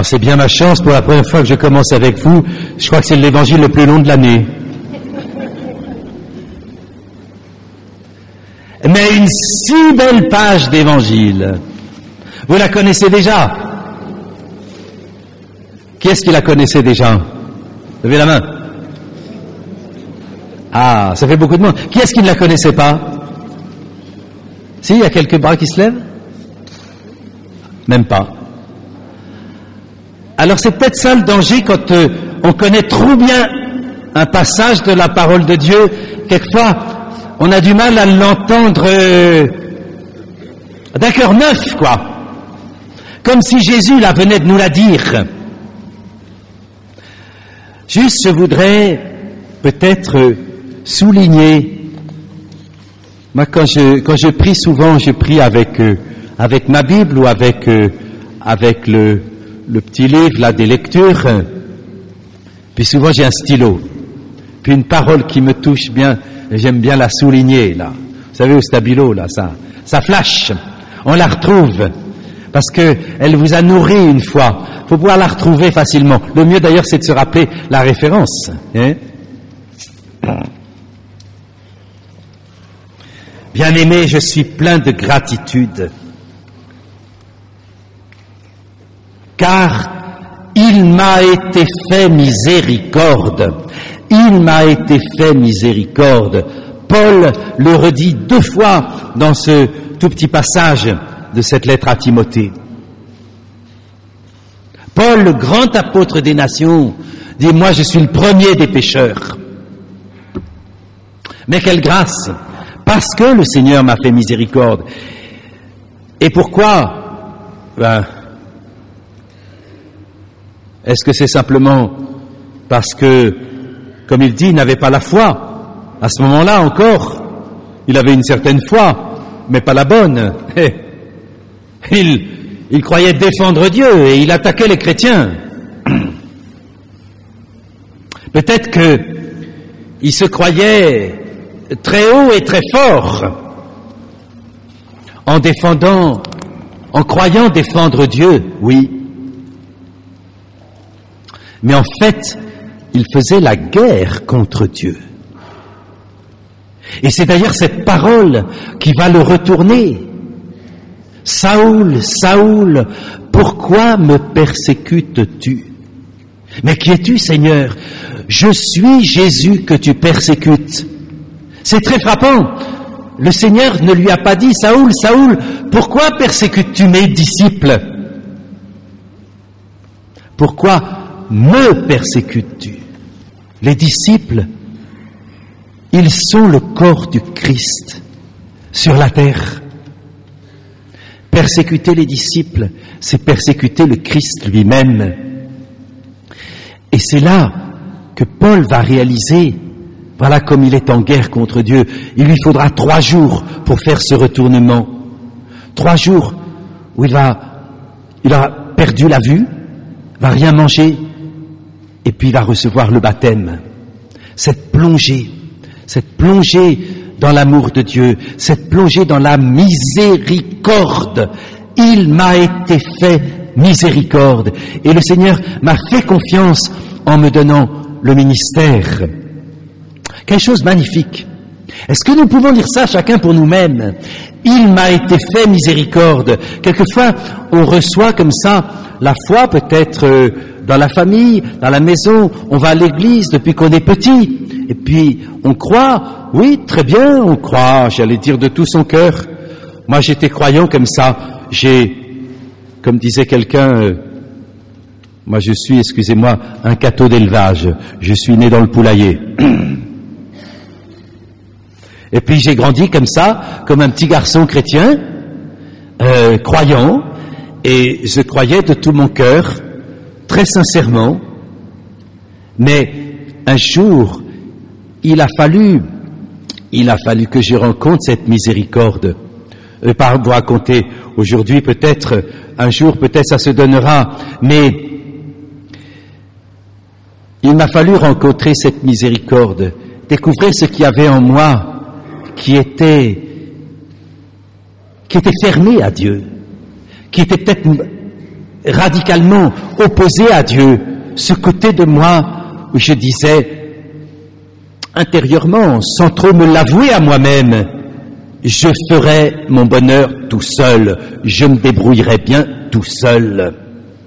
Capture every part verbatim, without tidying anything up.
Alors c'est bien ma chance, pour la première fois que je commence avec vous, je crois que c'est l'évangile le plus long de l'année. Mais une si belle page d'évangile. Vous la connaissez déjà? Qui est-ce qui la connaissait déjà? Levez la main. Ah, ça fait beaucoup de monde. Qui est-ce qui ne la connaissait pas? Si, il y a quelques bras qui se lèvent? Même pas. Alors c'est peut-être ça le danger quand euh, on connaît trop bien un passage de la parole de Dieu. Quelquefois, on a du mal à l'entendre euh, d'un cœur neuf, quoi. Comme si Jésus là venait de nous la dire. Juste, je voudrais peut-être euh, souligner. Moi, quand je quand je prie souvent, je prie avec euh, avec ma Bible ou avec euh, avec le le petit livre là des lectures. Puis souvent j'ai un stylo. Puis une parole qui me touche bien, j'aime bien la souligner là. Vous savez, au stabilo là, ça ça flash. On la retrouve parce que elle vous a nourri une fois. Faut pouvoir la retrouver facilement. Le mieux d'ailleurs, c'est de se rappeler la référence. Hein? Bien-aimé, je suis plein de gratitude, car il m'a été fait miséricorde. Il m'a été fait miséricorde. Paul le redit deux fois dans ce tout petit passage de cette lettre à Timothée. Paul, le grand apôtre des nations, dit « Moi, je suis le premier des pécheurs. » Mais quelle grâce! Parce que le Seigneur m'a fait miséricorde. Et pourquoi? Ben, est-ce que c'est simplement parce que, comme il dit, il n'avait pas la foi? À ce moment-là encore, il avait une certaine foi, mais pas la bonne. Il, il croyait défendre Dieu et il attaquait les chrétiens. Peut-être que il se croyait très haut et très fort en défendant, en croyant défendre Dieu, oui. Mais en fait, il faisait la guerre contre Dieu. Et c'est d'ailleurs cette parole qui va le retourner. Saoul, Saoul, pourquoi me persécutes-tu? Mais qui es-tu, Seigneur? Je suis Jésus que tu persécutes. C'est très frappant. Le Seigneur ne lui a pas dit, Saoul, Saoul, pourquoi persécutes-tu mes disciples? Pourquoi me persécutes-tu? Les disciples, ils sont le corps du Christ sur la terre. Persécuter les disciples, c'est persécuter le Christ lui-même. Et c'est là que Paul va réaliser, voilà comme il est en guerre contre Dieu, il lui faudra trois jours pour faire ce retournement. Trois jours où il va, il aura perdu la vue, va rien manger, et puis il va recevoir le baptême. Cette plongée, cette plongée dans l'amour de Dieu, cette plongée dans la miséricorde. Il m'a été fait miséricorde. Et le Seigneur m'a fait confiance en me donnant le ministère. Quelque chose de magnifique. Est-ce que nous pouvons dire ça chacun pour nous-mêmes? Il m'a été fait miséricorde. Quelquefois, on reçoit comme ça la foi, peut-être euh, dans la famille, dans la maison. On va à l'église depuis qu'on est petit. Et puis, on croit. Oui, très bien, on croit. J'allais dire de tout son cœur. Moi, j'étais croyant comme ça. J'ai, comme disait quelqu'un, euh, moi je suis, excusez-moi, un cateau d'élevage. Je suis né dans le poulailler. Et puis j'ai grandi comme ça, comme un petit garçon chrétien, euh, croyant, et je croyais de tout mon cœur, très sincèrement. Mais un jour, il a fallu, il a fallu que je rencontre cette miséricorde. Je ne vais pas vous raconter aujourd'hui, peut-être, un jour, peut-être ça se donnera, mais il m'a fallu rencontrer cette miséricorde, découvrir ce qu'il y avait en moi, qui était, qui était fermé à Dieu, qui était peut-être radicalement opposé à Dieu, ce côté de moi où je disais intérieurement, sans trop me l'avouer à moi-même, je ferai mon bonheur tout seul, je me débrouillerai bien tout seul.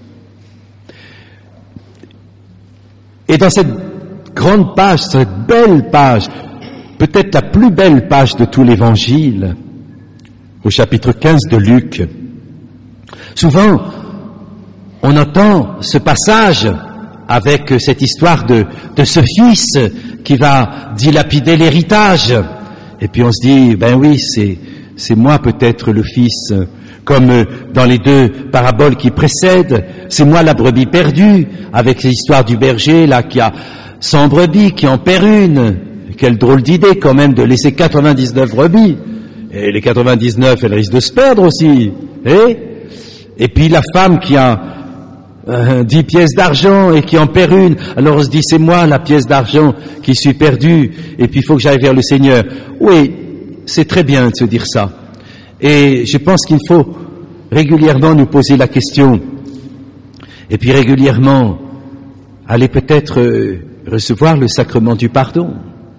Et dans cette grande page, cette belle page, peut-être la plus belle page de tout l'Évangile, au chapitre quinze de Luc, souvent on entend ce passage avec cette histoire de, de ce fils qui va dilapider l'héritage. Et puis on se dit, ben oui, c'est, c'est moi peut-être le fils, comme dans les deux paraboles qui précèdent, c'est moi la brebis perdue, avec l'histoire du berger là qui a cent brebis, qui en perd une. Quelle drôle d'idée quand même de laisser quatre-vingt-dix-neuf brebis. Et les quatre-vingt-dix-neuf, elles risquent de se perdre aussi. Et, et puis la femme qui a euh, dix pièces d'argent et qui en perd une. Alors on se dit, c'est moi la pièce d'argent qui suis perdue. Et puis il faut que j'aille vers le Seigneur. Oui, c'est très bien de se dire ça. Et je pense qu'il faut régulièrement nous poser la question. Et puis régulièrement aller peut-être euh, recevoir le sacrement du pardon.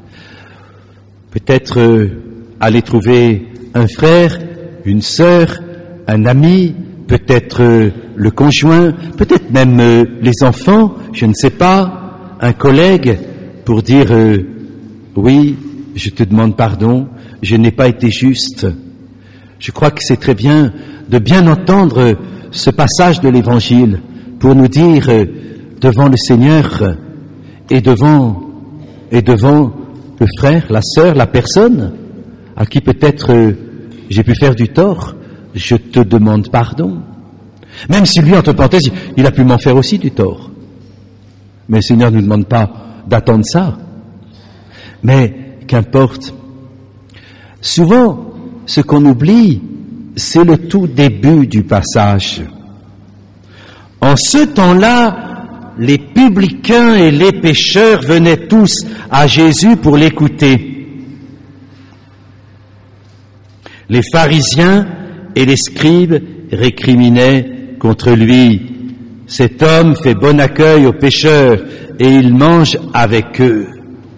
Peut-être euh, aller trouver un frère, une sœur, un ami, peut-être euh, le conjoint, peut-être même euh, les enfants, je ne sais pas, un collègue, pour dire euh, oui, je te demande pardon, je n'ai pas été juste. Je crois que c'est très bien de bien entendre ce passage de l'Évangile pour nous dire euh, devant le Seigneur et devant et devant le frère, la sœur, la personne à qui peut-être euh, j'ai pu faire du tort, je te demande pardon. Même si lui, entre parenthèses, il a pu m'en faire aussi du tort. Mais le Seigneur ne nous demande pas d'attendre ça. Mais qu'importe. Souvent, ce qu'on oublie, c'est le tout début du passage. En ce temps-là, les publicains et les pécheurs venaient tous à Jésus pour l'écouter. Les pharisiens et les scribes récriminaient contre lui. Cet homme fait bon accueil aux pécheurs et il mange avec eux.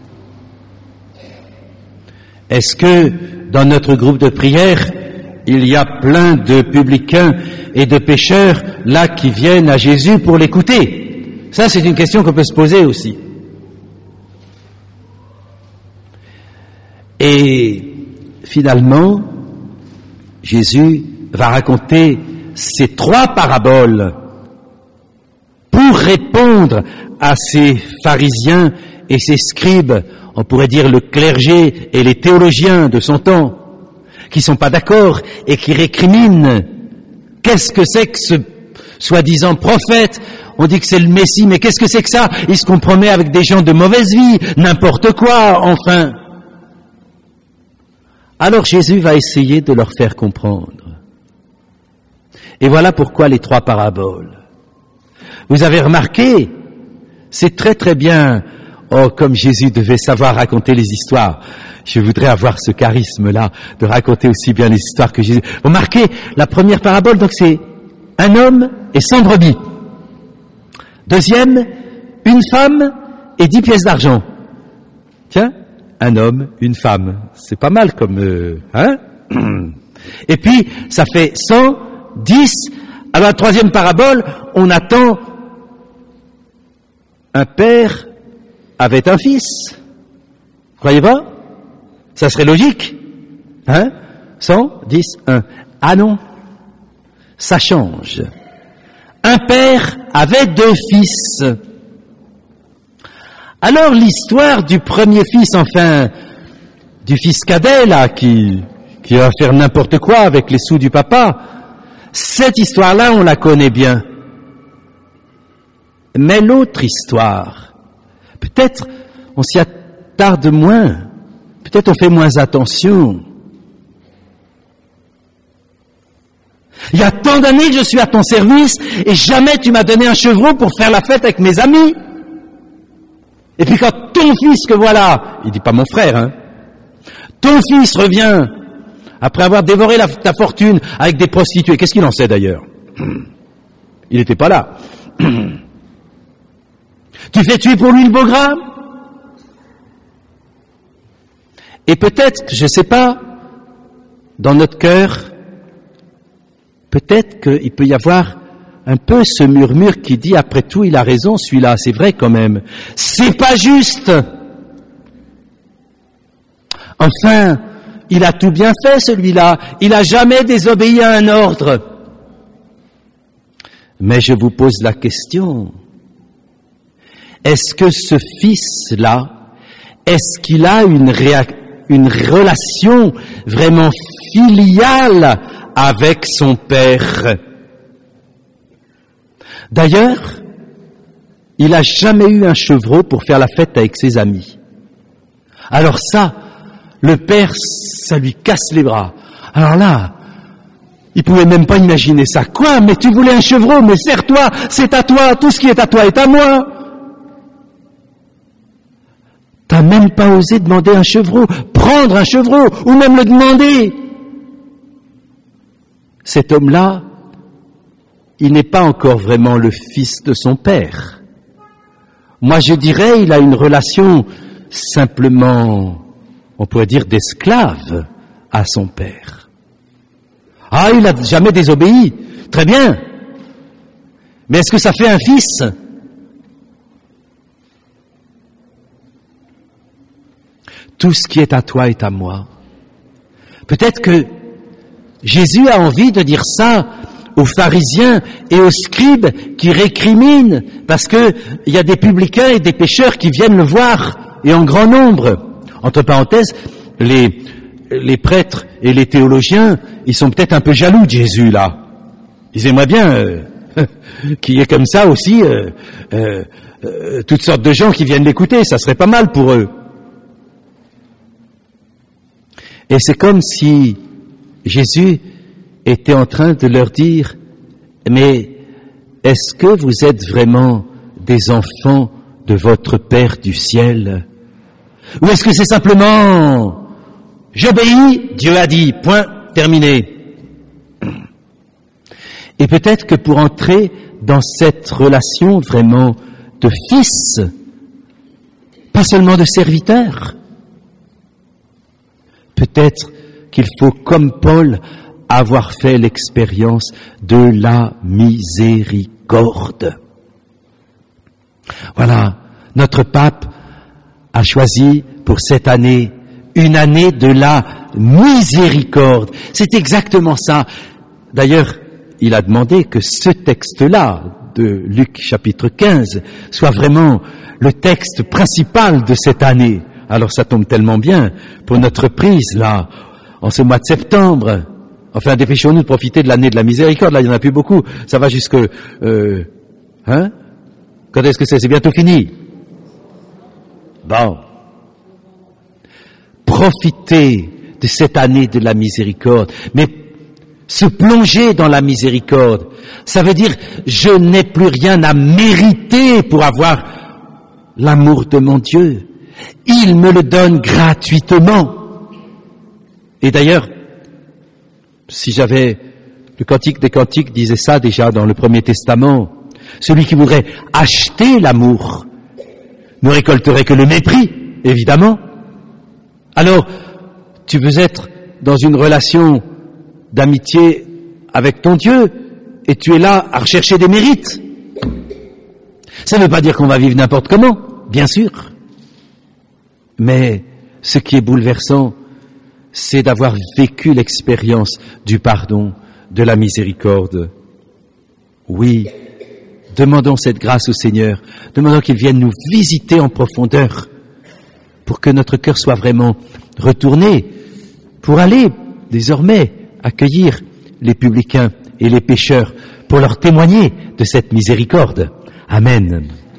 Est-ce que dans notre groupe de prière, il y a plein de publicains et de pécheurs là qui viennent à Jésus pour l'écouter? Ça, c'est une question qu'on peut se poser aussi. Et finalement, Jésus va raconter ces trois paraboles pour répondre à ces pharisiens et ces scribes, on pourrait dire le clergé et les théologiens de son temps, qui sont pas d'accord et qui récriminent. Qu'est-ce que c'est que ce soi-disant prophète? On dit que c'est le Messie, mais qu'est-ce que c'est que ça? Il se compromet avec des gens de mauvaise vie, n'importe quoi, enfin. Alors Jésus va essayer de leur faire comprendre. Et voilà pourquoi les trois paraboles. Vous avez remarqué, c'est très très bien. Oh, comme Jésus devait savoir raconter les histoires. Je voudrais avoir ce charisme-là, de raconter aussi bien les histoires que Jésus. Remarquez, la première parabole, donc c'est un homme et cent brebis. Deuxième, une femme et dix pièces d'argent. Tiens, un homme, une femme. C'est pas mal comme... Euh, hein. Et puis, ça fait cent, dix. À la troisième parabole, on attend un père avait un fils. Croyez pas? Ça serait logique. Hein? cent, dix, un. Ah non. Ça change. Un père avait deux fils. Alors l'histoire du premier fils, enfin, du fils cadet, là, qui, qui va faire n'importe quoi avec les sous du papa, cette histoire-là, on la connaît bien. Mais l'autre histoire, peut-être on s'y attarde moins, peut-être on fait moins attention. Il y a tant d'années que je suis à ton service et jamais tu m'as donné un chevreau pour faire la fête avec mes amis. Et puis quand ton fils que voilà, il dit pas mon frère, hein, ton fils revient après avoir dévoré la, ta fortune avec des prostituées, qu'est-ce qu'il en sait d'ailleurs? il n'était pas là. Tu fais tuer pour lui le beau gras? Et peut-être, je ne sais pas, dans notre cœur, peut-être qu'il peut y avoir un peu ce murmure qui dit, après tout, il a raison, celui-là, c'est vrai quand même. C'est pas juste. Enfin, il a tout bien fait, celui-là. Il n'a jamais désobéi à un ordre. Mais je vous pose la question. Est-ce que ce fils-là, est-ce qu'il a une, réa- une relation vraiment filiale avec son père? D'ailleurs, il n'a jamais eu un chevreau pour faire la fête avec ses amis. Alors ça, le père, ça lui casse les bras. Alors là, il pouvait même pas imaginer ça. Quoi? Mais tu voulais un chevreau? Mais serre-toi, c'est à toi, tout ce qui est à toi est à moi. T'as même pas osé demander un chevreau, prendre un chevreau, ou même le demander. Cet homme-là, il n'est pas encore vraiment le fils de son père. Moi, je dirais, il a une relation simplement, on pourrait dire, d'esclave à son père. Ah, il n'a jamais désobéi. Très bien. Mais est-ce que ça fait un fils? Tout ce qui est à toi est à moi. Peut-être que Jésus a envie de dire ça aux pharisiens et aux scribes qui récriminent parce que il y a des publicains et des pécheurs qui viennent le voir et en grand nombre. Entre parenthèses, les, les prêtres et les théologiens, ils sont peut-être un peu jaloux de Jésus là. Ils aimeraient bien euh, qu'il y ait comme ça aussi euh, euh, euh, toutes sortes de gens qui viennent l'écouter. Ça serait pas mal pour eux. Et c'est comme si Jésus était en train de leur dire, mais est-ce que vous êtes vraiment des enfants de votre Père du ciel? Ou est-ce que c'est simplement, j'obéis, Dieu a dit, point, terminé. Et peut-être que pour entrer dans cette relation vraiment de fils, pas seulement de serviteur, peut-être qu'il faut, comme Paul, avoir fait l'expérience de la miséricorde. Voilà, notre pape a choisi pour cette année une année de la miséricorde. C'est exactement ça. D'ailleurs, il a demandé que ce texte-là, de Luc chapitre quinze, soit vraiment le texte principal de cette année. Alors ça tombe tellement bien pour notre prise, là, en ce mois de septembre. Enfin, dépêchons-nous de profiter de l'année de la miséricorde. Là, il n'y en a plus beaucoup. Ça va jusque... Euh, hein? Quand est-ce que c'est? C'est bientôt fini. Bon. Profitez de cette année de la miséricorde. Mais se plonger dans la miséricorde, ça veut dire je n'ai plus rien à mériter pour avoir l'amour de mon Dieu. Il me le donne gratuitement. Et d'ailleurs, si j'avais, le Cantique des Cantiques disait ça déjà dans le Premier Testament, celui qui voudrait acheter l'amour ne récolterait que le mépris, évidemment. Alors, tu veux être dans une relation d'amitié avec ton Dieu et tu es là à rechercher des mérites. Ça ne veut pas dire qu'on va vivre n'importe comment, bien sûr. Mais ce qui est bouleversant, c'est d'avoir vécu l'expérience du pardon, de la miséricorde. Oui, demandons cette grâce au Seigneur, demandons qu'il vienne nous visiter en profondeur pour que notre cœur soit vraiment retourné, pour aller désormais accueillir les publicains et les pécheurs, pour leur témoigner de cette miséricorde. Amen.